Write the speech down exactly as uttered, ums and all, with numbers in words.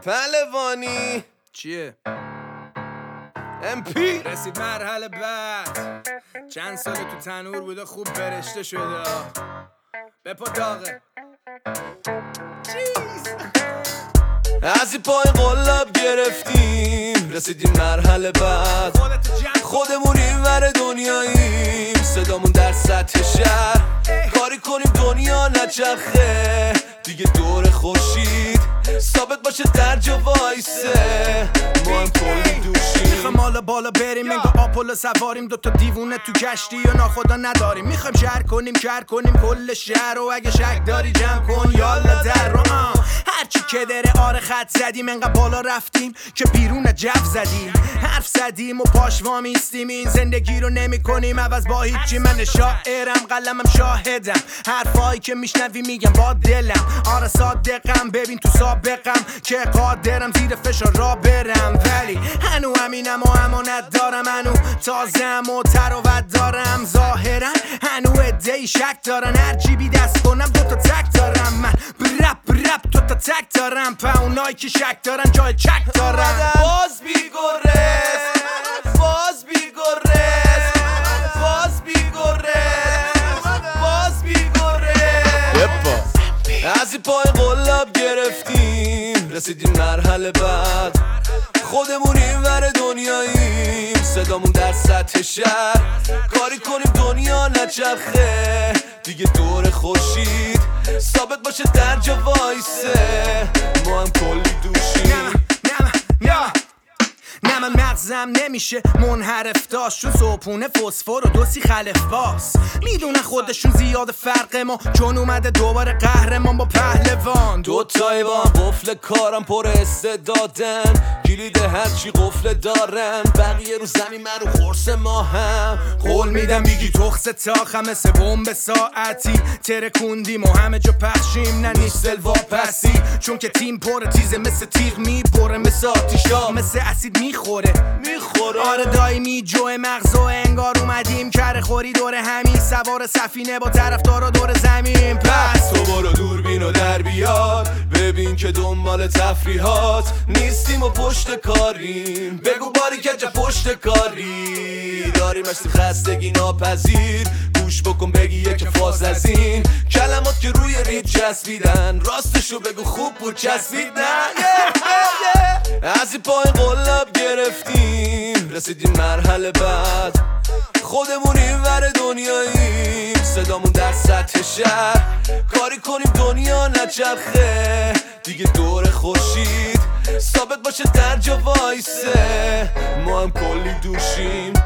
پهلوانی چیه؟ ام پی رسید مرحله بعد، چند سال تو تنور بوده خوب برشته شده، بپا داغه چیز از این پای قلاب گرفتیم، رسیدیم مرحله بعد، خودمون این ور دنیاییم، صدامون در سطح شهر، کاری کنیم دنیا نچرخه دیگه دور خورشید، ثابت باشه در جا وایسه، ما هم کلی دوشیم. میخوایم حالا بالا بریم انگار آپولو سواریم، دوتا دیوونه تو کشتی و ناخدا نداریم، میخوایم شهر کنیم کر کنیم کل شهر، و اگه شک داری جمع کن یالا در رو هرچی که داره آره خط زدیم، انقدر بالا رفتیم که بیرون جف زدیم، حرف زدیم و پاش وامیستیم، این زندگی رو نمی کنیم عوض با هیچی. من شاعرم قلمم شاهدم، حرفایی که میشنوی میگم با دلم، آره صادقم ببین تو سابقم که قادرم زیر فشار را برم، ولی هنو همینم و امانت دارم، هنو تازم و تراوت دارم، ظاهرا هنو ادهی شک دارن، هر جیبی دست کنم دوتا تک دارم، من برپ برپ دوتا تک دارم، پا اونایی که شک دارن جای چک دارن. باز بیگرز باز بیگرز باز بیگرز باز بیگرز از این پای قلاب گرفتیم، رسیدیم مرحله بعد، خودمون این ور دنیاییم، صدامون در سطح شهر، کاری کنیم دنیا نچرخه دیگه دور خورشید، ثابت باشه در جا وایسه، ما هم کلی دوشیم. نه من مغزم نمیشه منحرف داشت، چون صبحونه فسفر و دوسی خلف باس، میدونن خودشون زیاد فرق ما، چون اومده دوباره قهرمان با پهلوان، دوتایی با هم قفل کارم پر استعدادن، کلید هرچی قفل دارن، بقیه رو زمین من رو خورس ما هم قول میدم میگی تخص تاخم مثل بمب ساعتی، ترکوندیم و همه جا پخشیم، نه نیست واپسی، چون که تیم پر تیزه مثل تیغ میبره، مثل آتیشا مثل اسید میخوره میخوره آره دایمی جوه مغز و انگار اومدیم کره خوری دور همین، سوار سفینه با طرفدارا دور زمین، پس تو برو دوربین و در بیاد، ببین که دنبال تفریحات نیستیم و پشت کاریم، بگو باری که جا پشت کاری داریم، هستیم خستگی ناپذیر، گوش بکن بگی یک فاز از این کلمات که روی رید چسبیدن، راستشو بگو خوب بود چسبیدن. از این پای قلاب گرفتیم، رسیدیم مرحله بعد، خودمون این ور دنیاییم، صدامون در سطح شهر، کاری کنیم دنیا نچرخه دیگه دور خورشید، ثابت باشه در جا وایسه، ما هم کلی دوشیم.